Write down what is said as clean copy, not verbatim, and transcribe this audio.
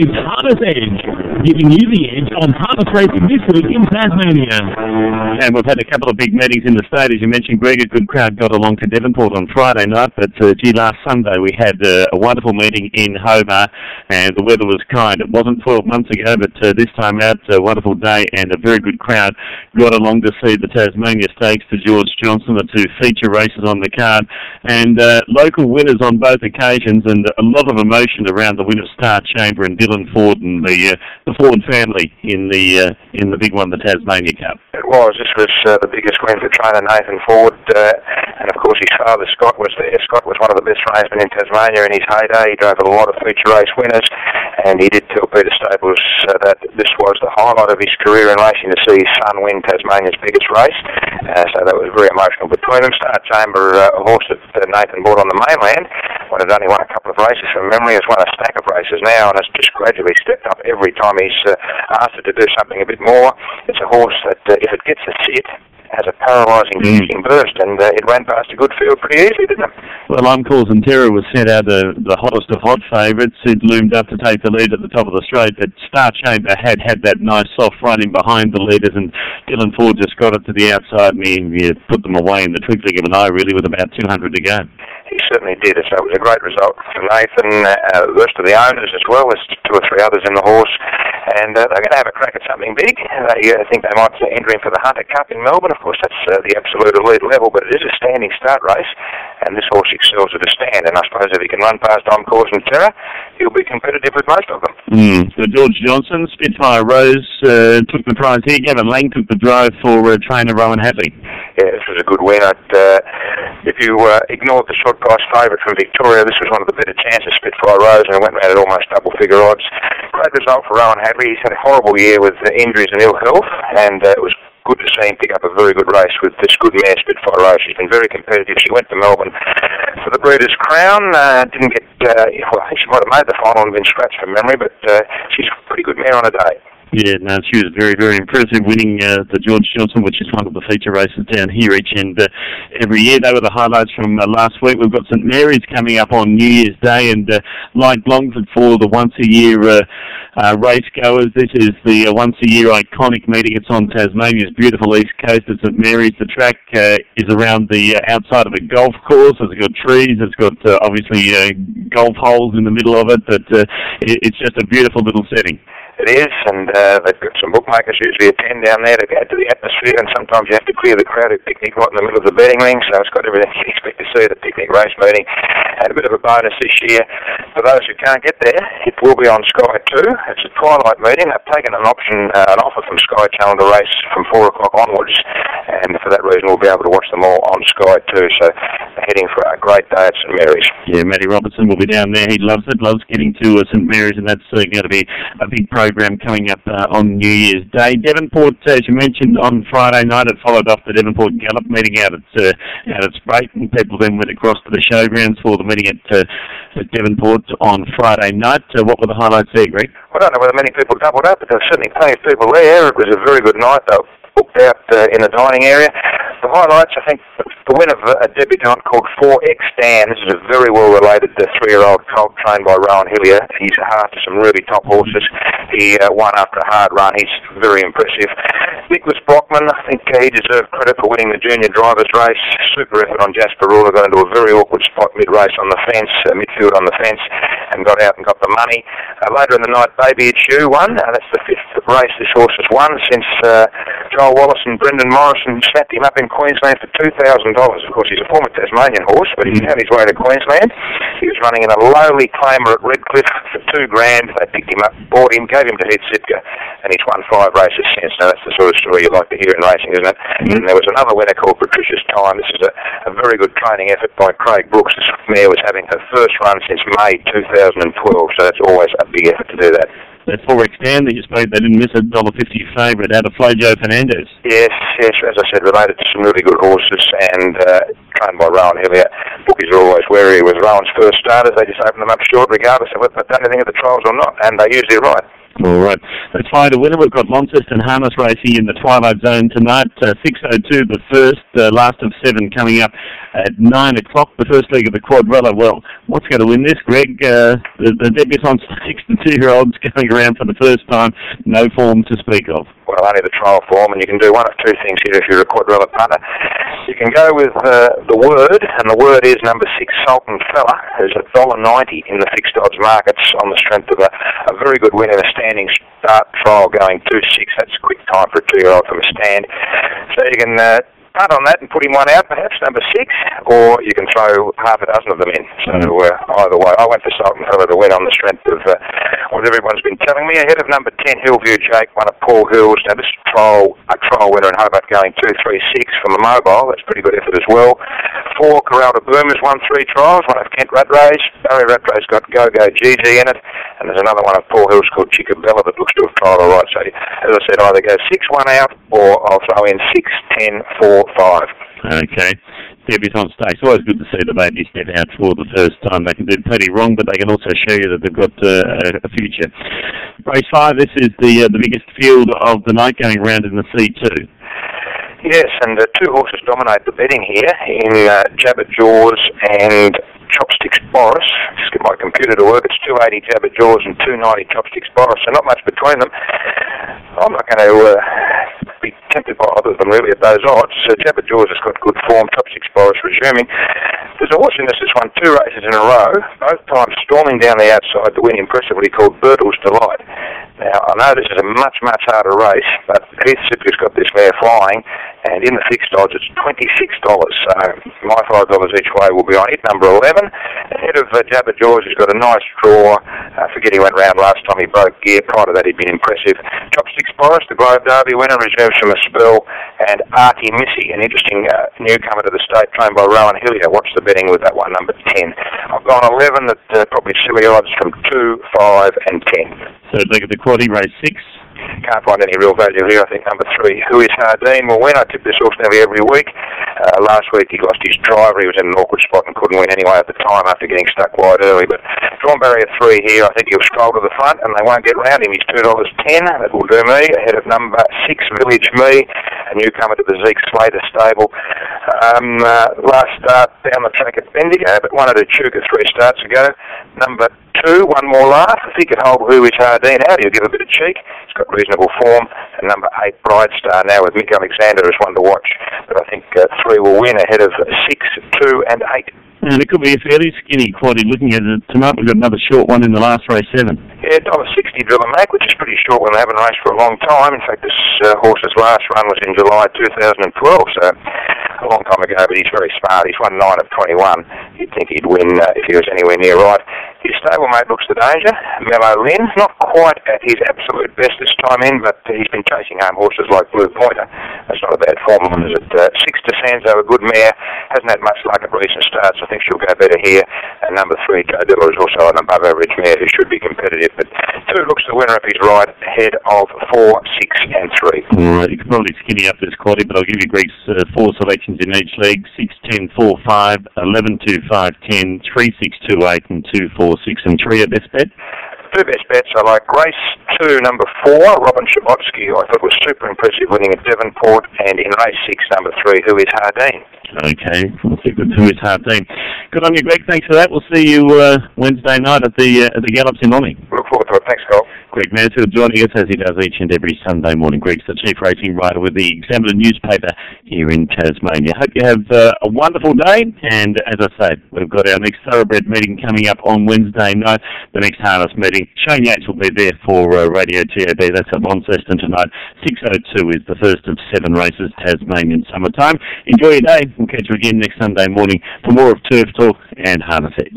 is Harness Edge, giving you the edge on harness racing this week in Tasmania. And we've had a couple of big meetings in the state. As you mentioned, Greg, a good crowd got along to Devonport on Friday night, but last Sunday we had a wonderful meeting in Hobart, and the weather was kind. It wasn't 12 months ago, but this time out, a wonderful day and a very good crowd got along to see the Tasmania Stakes to George Johnson, the two feature races on the card, and local winners on both occasions, and a lot of emotion around the win of Star Chamber and Dylan Ford and the Ford family in the big one, the Tasmania Cup. It was. This was the biggest win for trainer Nathan Ford, and of course his father Scott was there. Scott was one of the best racemen in Tasmania in his heyday. He drove a lot of feature race winners, and he did tell Peter Staples that this was the highlight of his career in racing, to see his son win Tasmania's biggest race. So that was very emotional between them. Star Chamber, a horse that Nathan bought on the mainland, when it only won a couple of races from memory, has won a stack of races now, and it's just gradually stepped up every time he's asked it to do something a bit more. It's a horse that, if it gets a sit, has a paralysing kicking burst, and it ran past a good field pretty easily, didn't it? Well, Uncles and Terror was sent out the hottest of hot favourites. It loomed up to take the lead at the top of the straight, but Star Chamber had that nice soft run in behind the leaders, and Dylan Ford just got it to the outside, and he put them away in the twinkling of an eye, really, with about 200 to go. He certainly did. So it was a great result for Nathan, the rest of the owners as well. There's two or three others in the horse, and they're going to have a crack at something big. They think they might enter in for the Hunter Cup in Melbourne. Of course, that's the absolute elite level, but it is a standing start race, and this horse excels at a stand, and I suppose if he can run past Encores and Terror, he'll be competitive with most of them. So George Johnson, Spitfire Rose took the prize here. Gavin Lang took the drive for trainer Rowan Hadley. Yeah, this was a good win. If you ignored the short price favourite from Victoria, this was one of the better chances, Spitfire Rose, and it went round at almost double figure odds. Great result for Rowan Hadley. He's had a horrible year with injuries and ill health, and it was good to see him pick up a very good race with this good mare, Spitfire Rose. She's been very competitive. She went to Melbourne for the Breeders' Crown. Didn't get, I think she might have made the final and been scratched from memory, but she's a pretty good mare on a day. Yeah, no, she was very, very impressive, winning the George Johnson, which is one of the feature races down here each and every year. They were the highlights from last week. We've got St Mary's coming up on New Year's Day, and like Longford for the once-a-year race goers, this is the once-a-year iconic meeting. It's on Tasmania's beautiful east coast at St Mary's. The track is around the outside of a golf course. It's got trees. It's got obviously golf holes in the middle of it, but it's just a beautiful little setting. It is, and they've got some bookmakers usually attend down there to add to the atmosphere, and sometimes you have to clear the crowd who picnic right in the middle of the betting ring, so it's got everything you'd expect to see at a picnic race meeting. And a bit of a bonus this year, for those who can't get there, it will be on Sky 2. It's a twilight meeting. They've taken an offer from Sky Channel to race from 4 o'clock onwards, and for that reason we'll be able to watch them all on Sky 2, so they're heading for a great day at St Mary's. Yeah, Matty Robertson will be down there. He loves it, loves getting to St Mary's, and that's going to be a big program coming up on New Year's Day. Devonport, as you mentioned, on Friday night, it followed off the Devonport Gallop meeting out at Sprayton. People then went across to the showgrounds for the meeting at Devonport on Friday night. What were the highlights there, Greg? I don't know whether many people doubled up, but there were certainly plenty of people there. It was a very good night. They were booked out in the dining area. The highlights, I think, the win of a debutant called 4X Dan. This is a very well-related 3-year-old colt trained by Rowan Hillier. He's after some really top horses. He won after a hard run. He's very impressive. Nicholas Brockman, I think he deserved credit for winning the junior drivers race. Super effort on Jasper Ruler, got into a very awkward spot mid-race on the fence, midfield on the fence, and got out and got the money. Later in the night, Baby It's You won. That's the 5th race this horse has won since Joel Wallace and Brendan Morrison snapped him up in Queensland for $2,000. Of course, he's a former Tasmanian horse, but he's had his way to Queensland. He was running in a lowly claimer at Redcliffe for $2,000. They picked him up, bought him, gave him to Heath Sitka, and he's won 5 races since. Now, that's the sort of story you like to hear in racing, isn't it? And there was another winner called Patricia's Time. This is a very good training effort by Craig Brooks. This mare was having her first run since May 2012, so that's always a big effort to do that. That 4X Dan that you spoke, they didn't miss a $1.50 favourite out of Flojo Fernandez. Yes, as I said, related to some really good horses and trained by Rowan Hillier. Bookies are always wary with Rowan's first starters. They just open them up short regardless of whether they've done anything at the trials or not, and they're usually right. All right. Let's find a winner. We've got Launceston Harness Racing in the Twilight Zone tonight. 6:02, the first, last of 7 coming up at 9 o'clock. The first leg of the Quadrella. Well, what's going to win this, Greg? The debutants, 6 to 2-year-olds going around for the first time. No form to speak of. Well, only the trial form, and you can do one of two things here if you're a Quadrella punter. You can go with the Word, and the Word is number 6, Sultan Fella, who's $1.90 in the fixed odds markets on the strength of a very good win in a standing start trial going 2-6. That's a quick time for a 2-year-old from a stand. So you can punt on that and put him one out, perhaps, number 6, or you can throw half a dozen of them in. So either way, I went for Sultan Fella to win on the strength of what everyone's been telling me. Ahead of number 10, Hillview Jake, one of Paul Hill's. Now this a trial winner in Hobart going 2-3-6 from the mobile. That's pretty good effort as well. 4, Corralda Boomers won 3 trials. One of Kent Rattray. Barry Rattray's got Go-Go GG in it. And there's another one of Paul Hill's called Chickabella that looks to have trialled all right. So as I said, either go 6, 1 out, or I'll throw in 6, 10, 4, 5. Okay. Debutante stakes. Always good to see the babies step out for the first time. They can do plenty wrong, but they can also show you that they've got a future. Race 5, this is the biggest field of the night going around in the C2. Yes, and 2 horses dominate the betting here in Jabber Jaws and Chopsticks Boris. Just get my computer to work. It's 280 Jabber Jaws and 290 Chopsticks Boris, so not much between them. I'm not going to be tempted by either of them really at those odds. Jabber Jaws has got good form. Chopsticks Boris resuming. There's a horse in this that's won 2 races in a row, both times storming down the outside to win impressively, called Bertle's Delight. Now, I know this is a much, much harder race, but Heath Sipley's got this mare flying, and in the fixed odds it's $26. So my $5 each way will be on it, number 11. Ahead of Jabber Jaws, he's got a nice draw. I forget he went round last time he broke gear. Prior to that, he'd been impressive. Chopsticks Boris, the Globe Derby winner, reserves from a spell. And Artie Missy, an interesting newcomer to the state, trained by Rowan Hillier. Watch the betting with that one, number 10. I've gone 11 at probably silly odds from 2, 5, and 10. So look at the quaddie, race 6. Can't find any real value here. I think number 3, Who Is Hardeen, will win. I tip this horse nearly every week. Last week he lost his driver. He was in an awkward spot and couldn't win anyway at the time after getting stuck wide early. But drawn barrier 3 here. I think he'll stroll to the front and they won't get round him. He's $2.10. That will do me. Ahead of number 6, Village Me, a newcomer to the Zeke Slater stable. Last start down the track at Bendigo, but won at Echuca 3 starts ago. Number 2, One More Laugh. If he could hold Who Is Hardeen out, he'll give a bit of cheek. He's got reasonable form. And number 8, Bride Star, now with Mick Alexander, is one to watch. But I think 3 will win ahead of 6, 2, and 8. And it could be a fairly skinny quaddie. Looking at it tonight, we've got another short one in the last race 7. Yeah, $1.60 Driller Mac, which is pretty short when they haven't raced for a long time. In fact, this horse's last run was in July 2012, so a long time ago, but he's very smart. He's won 9 of 21. You'd think he'd win if he was anywhere near right. His stablemate looks the danger. Mellow Lynn, not quite at his absolute best this time in, but he's been chasing home horses like Blue Pointer. That's not a bad form, is it? 6 to Sanzo, a good mare. Hasn't had much luck at recent starts. I think she'll go better here. And number 3, Joe Diller, is also an above-average mare who should be competitive. But 2 looks the winner if he's right, ahead of 4, 6, and 3. All right, you can probably skinny up this quaddie, but I'll give you Greg's 4 selections in each leg: 6, 10, 4, 5, 11, 2, 5, 10, 3, 6, 2, 8, and 2, 4, 6, and 3 at best bet. 2 best bets I like. Race 2, number 4, Robin Shabotsky, I thought was super impressive, winning at Devonport. And in race 6, number 3, Who Is Hardeen. Okay, we'll stick with Who Is Hardeen. Good on you, Greg. Thanks for that. We'll see you Wednesday night at the Gallops in Omni. Look forward to it. Thanks, Cole. Greg Mansfield joining us as he does each and every Sunday morning. Greg's the chief racing writer with the Examiner newspaper here in Tasmania. Hope you have a wonderful day, and as I say, we've got our next thoroughbred meeting coming up on Wednesday night, the next harness meeting. Shane Yates will be there for Radio TAB. That's at Launceston tonight. 6:02 is the first of 7 races, Tasmanian summertime. Enjoy your day. We'll catch you again next Sunday morning for more of Turf Talk and Harness Edge.